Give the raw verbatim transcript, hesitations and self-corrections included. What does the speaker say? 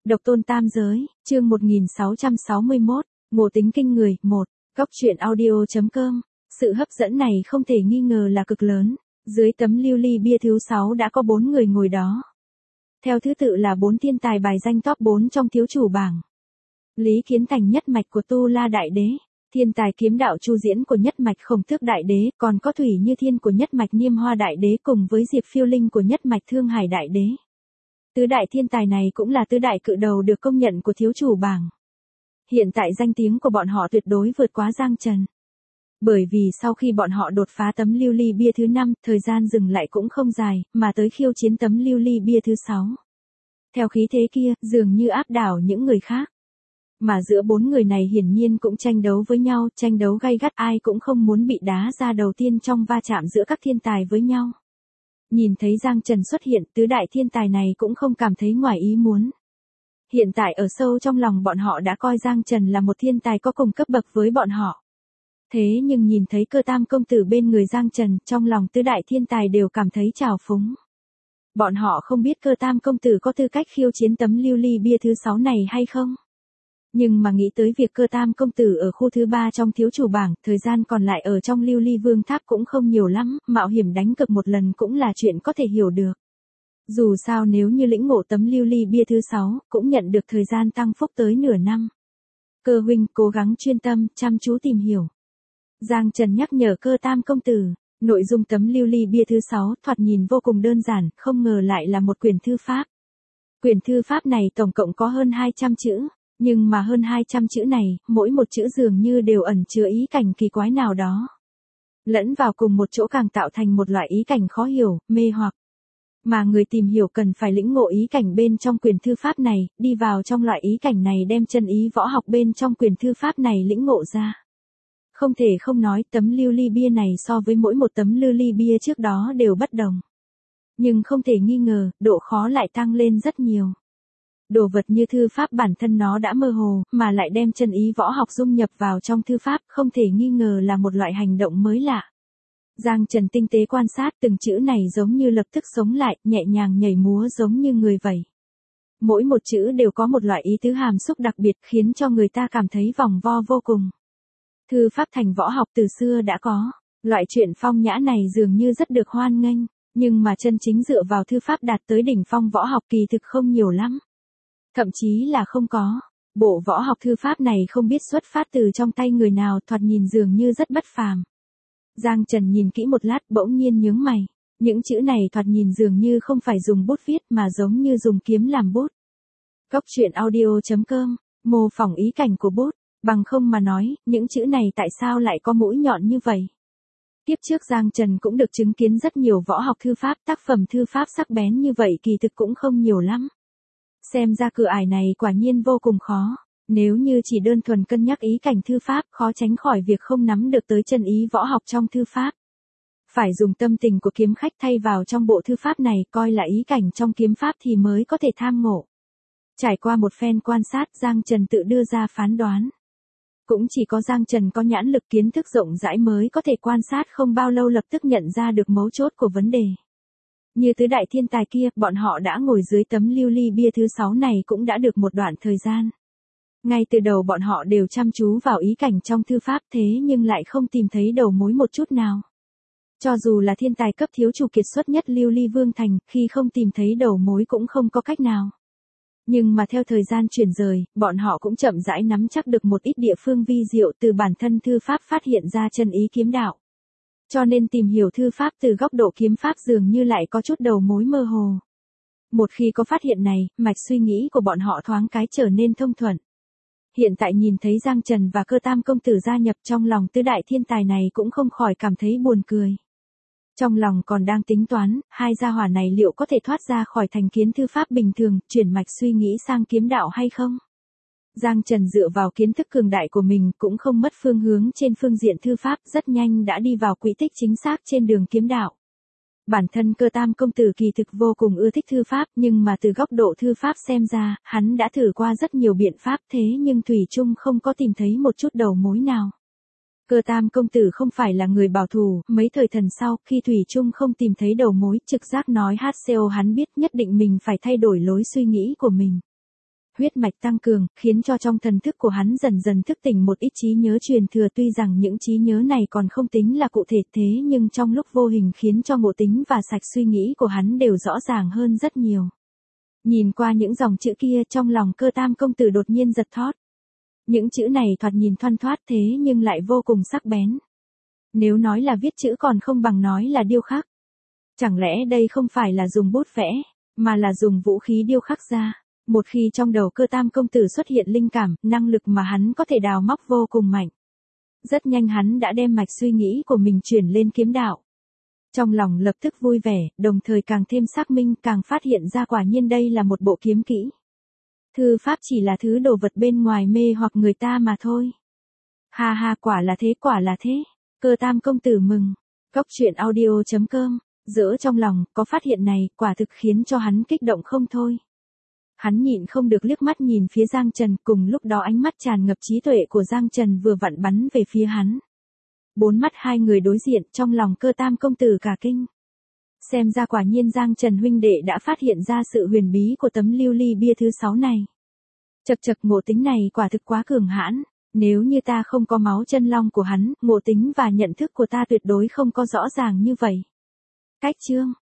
Độc tôn tam giới, chương một nghìn sáu trăm sáu mươi mốt, ngộ tính kinh người, một, góc truyện audio.com. Sự hấp dẫn này không thể nghi ngờ là cực lớn. Dưới tấm lưu ly bia thứ sáu đã có bốn người ngồi đó. Theo thứ tự là bốn thiên tài bài danh top bốn trong thiếu chủ bảng. Lý Kiến Thành nhất mạch của Tu La Đại Đế, thiên tài kiếm đạo Chu Diễn của nhất mạch Khổng Tước Đại Đế, còn có Thủy Như Thiên của nhất mạch Niêm Hoa Đại Đế cùng với Diệp Phiêu Linh của nhất mạch Thương Hải Đại Đế. Tứ đại thiên tài này cũng là tứ đại cự đầu được công nhận của thiếu chủ bảng. Hiện tại danh tiếng của bọn họ tuyệt đối vượt quá Giang Trần. Bởi vì sau khi bọn họ đột phá tấm lưu ly bia thứ năm, thời gian dừng lại cũng không dài, mà tới khiêu chiến tấm lưu ly bia thứ sáu. Theo khí thế kia, dường như áp đảo những người khác. Mà giữa bốn người này hiển nhiên cũng tranh đấu với nhau, tranh đấu gay gắt, ai cũng không muốn bị đá ra đầu tiên trong va chạm giữa các thiên tài với nhau. Nhìn thấy Giang Trần xuất hiện, tứ đại thiên tài này cũng không cảm thấy ngoài ý muốn. Hiện tại ở sâu trong lòng bọn họ đã coi Giang Trần là một thiên tài có cùng cấp bậc với bọn họ. Thế nhưng nhìn thấy Cơ Tam công tử bên người Giang Trần, trong lòng tứ đại thiên tài đều cảm thấy trào phúng. Bọn họ không biết Cơ Tam công tử có tư cách khiêu chiến tấm lưu ly bia thứ sáu này hay không. Nhưng mà nghĩ tới việc Cơ Tam công tử ở khu thứ ba trong thiếu chủ bảng, thời gian còn lại ở trong lưu ly vương tháp cũng không nhiều lắm, mạo hiểm đánh cược một lần cũng là chuyện có thể hiểu được. Dù sao nếu như lĩnh ngộ tấm lưu ly bia thứ sáu, cũng nhận được thời gian tăng phúc tới nửa năm. Cơ huynh cố gắng chuyên tâm, chăm chú tìm hiểu. Giang Trần nhắc nhở Cơ Tam công tử, nội dung tấm lưu ly bia thứ sáu thoạt nhìn vô cùng đơn giản, không ngờ lại là một quyển thư pháp. Quyển thư pháp này tổng cộng có hơn hai trăm chữ. Nhưng mà hơn hai trăm chữ này, mỗi một chữ dường như đều ẩn chứa ý cảnh kỳ quái nào đó. Lẫn vào cùng một chỗ càng tạo thành một loại ý cảnh khó hiểu, mê hoặc. Mà người tìm hiểu cần phải lĩnh ngộ ý cảnh bên trong quyển thư pháp này, đi vào trong loại ý cảnh này đem chân ý võ học bên trong quyển thư pháp này lĩnh ngộ ra. Không thể không nói tấm lưu ly bia này so với mỗi một tấm lưu ly bia trước đó đều bất đồng. Nhưng không thể nghi ngờ, độ khó lại tăng lên rất nhiều. Đồ vật như thư pháp bản thân nó đã mơ hồ, mà lại đem chân ý võ học dung nhập vào trong thư pháp, không thể nghi ngờ là một loại hành động mới lạ. Giang Trần tinh tế quan sát từng chữ này giống như lập tức sống lại, nhẹ nhàng nhảy múa giống như người vậy. Mỗi một chữ đều có một loại ý tứ hàm xúc đặc biệt khiến cho người ta cảm thấy vòng vo vô cùng. Thư pháp thành võ học từ xưa đã có, loại chuyện phong nhã này dường như rất được hoan nghênh, nhưng mà chân chính dựa vào thư pháp đạt tới đỉnh phong võ học kỳ thực không nhiều lắm. Thậm chí là không có. Bộ võ học thư pháp này không biết xuất phát từ trong tay người nào, thoạt nhìn dường như rất bất phàm. Giang Trần nhìn kỹ một lát bỗng nhiên nhướng mày. Những chữ này thoạt nhìn dường như không phải dùng bút viết mà giống như dùng kiếm làm bút. Góc truyện audio.com, mô phỏng ý cảnh của bút, bằng không mà nói, những chữ này tại sao lại có mũi nhọn như vậy? Tiếp trước Giang Trần cũng được chứng kiến rất nhiều võ học thư pháp, tác phẩm thư pháp sắc bén như vậy kỳ thực cũng không nhiều lắm. Xem ra cửa ải này quả nhiên vô cùng khó, nếu như chỉ đơn thuần cân nhắc ý cảnh thư pháp, khó tránh khỏi việc không nắm được tới chân ý võ học trong thư pháp. Phải dùng tâm tình của kiếm khách thay vào trong bộ thư pháp này, coi là ý cảnh trong kiếm pháp thì mới có thể tham ngộ. Trải qua một phen quan sát, Giang Trần tự đưa ra phán đoán. Cũng chỉ có Giang Trần có nhãn lực kiến thức rộng rãi mới có thể quan sát không bao lâu lập tức nhận ra được mấu chốt của vấn đề. Như tứ đại thiên tài kia, bọn họ đã ngồi dưới tấm lưu ly bia thứ sáu này cũng đã được một đoạn thời gian. Ngay từ đầu bọn họ đều chăm chú vào ý cảnh trong thư pháp thế nhưng lại không tìm thấy đầu mối một chút nào. Cho dù là thiên tài cấp thiếu chủ kiệt xuất nhất lưu ly vương thành, khi không tìm thấy đầu mối cũng không có cách nào. Nhưng mà theo thời gian chuyển rời, bọn họ cũng chậm rãi nắm chắc được một ít địa phương vi diệu từ bản thân thư pháp phát hiện ra chân ý kiếm đạo. Cho nên tìm hiểu thư pháp từ góc độ kiếm pháp dường như lại có chút đầu mối mơ hồ. Một khi có phát hiện này, mạch suy nghĩ của bọn họ thoáng cái trở nên thông thuận. Hiện tại nhìn thấy Giang Trần và Cơ Tam công tử gia nhập trong lòng tứ đại thiên tài này cũng không khỏi cảm thấy buồn cười. Trong lòng còn đang tính toán, hai gia hỏa này liệu có thể thoát ra khỏi thành kiến thư pháp bình thường, chuyển mạch suy nghĩ sang kiếm đạo hay không? Giang Trần dựa vào kiến thức cường đại của mình cũng không mất phương hướng trên phương diện thư pháp, rất nhanh đã đi vào quỹ tích chính xác trên đường kiếm đạo. Bản thân Cơ Tam công tử kỳ thực vô cùng ưa thích thư pháp, nhưng mà từ góc độ thư pháp xem ra, hắn đã thử qua rất nhiều biện pháp thế nhưng thủy chung không có tìm thấy một chút đầu mối nào. Cơ Tam công tử không phải là người bảo thủ, mấy thời thần sau, khi thủy chung không tìm thấy đầu mối, trực giác nói hát xê o hắn biết nhất định mình phải thay đổi lối suy nghĩ của mình. Huyết mạch tăng cường, khiến cho trong thần thức của hắn dần dần thức tỉnh một ít trí nhớ truyền thừa, tuy rằng những trí nhớ này còn không tính là cụ thể thế nhưng trong lúc vô hình khiến cho Ngộ Tính và Sạch suy nghĩ của hắn đều rõ ràng hơn rất nhiều. Nhìn qua những dòng chữ kia trong lòng Cơ Tam công tử đột nhiên giật thót. Những chữ này thoạt nhìn thoăn thoát thế nhưng lại vô cùng sắc bén. Nếu nói là viết chữ còn không bằng nói là điêu khắc. Chẳng lẽ đây không phải là dùng bút vẽ, mà là dùng vũ khí điêu khắc ra. Một khi trong đầu Cơ Tam công tử xuất hiện linh cảm, năng lực mà hắn có thể đào móc vô cùng mạnh. Rất nhanh hắn đã đem mạch suy nghĩ của mình chuyển lên kiếm đạo. Trong lòng lập tức vui vẻ, đồng thời càng thêm xác minh, càng phát hiện ra quả nhiên đây là một bộ kiếm kỹ. Thư pháp chỉ là thứ đồ vật bên ngoài mê hoặc người ta mà thôi. Ha ha, quả là thế, quả là thế. Cơ Tam công tử mừng. Cốc truyện audio chấm com, dỡ trong lòng, có phát hiện này, quả thực khiến cho hắn kích động không thôi. Hắn nhịn không được liếc mắt nhìn phía Giang Trần, cùng lúc đó ánh mắt tràn ngập trí tuệ của Giang Trần vừa vặn bắn về phía hắn. Bốn mắt hai người đối diện, trong lòng Cơ Tam công tử cả kinh. Xem ra quả nhiên Giang Trần huynh đệ đã phát hiện ra sự huyền bí của tấm lưu ly bia thứ sáu này. Chậc chậc, Ngộ Tính này quả thực quá cường hãn, nếu như ta không có máu chân long của hắn, Ngộ Tính và nhận thức của ta tuyệt đối không có rõ ràng như vậy. Cách chương